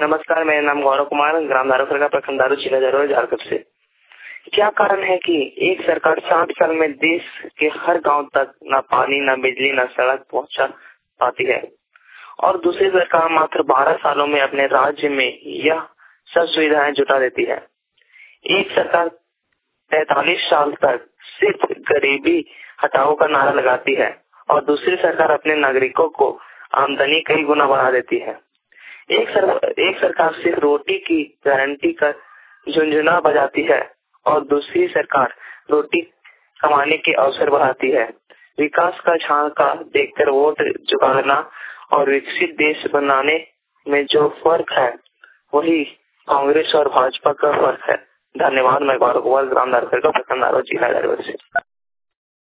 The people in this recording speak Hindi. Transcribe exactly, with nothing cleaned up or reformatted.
नमस्कार, मेरा नाम गौरव कुमार, ग्राम दारोखर का प्रखंड दारू जिला जरोर झारखंड से। क्या कारण है कि एक सरकार साठ साल में देश के हर गांव तक न पानी, न बिजली, न सड़क पहुंचा पाती है और दूसरी सरकार मात्र बारह सालों में अपने राज्य में यह सब सुविधाएं जुटा देती है। एक सरकार तैतालीस साल तक सिर्फ गरीबी हटाओ का नारा लगाती है और दूसरी सरकार अपने नागरिकों को आमदनी कई गुना बढ़ा देती है। एक सर, एक सरकार सिर्फ रोटी की गारंटी कर झुंझुना बजाती है और दूसरी सरकार रोटी कमाने के अवसर बढ़ाती है। विकास का झांका देखकर वोट जुटाना और विकसित देश बनाने में जो फर्क है वही कांग्रेस और भाजपा का फर्क है। धन्यवाद। मैं गौरव कुमार, ग्राम दारोखर का प्रखंड दारोर जिला जरोर से।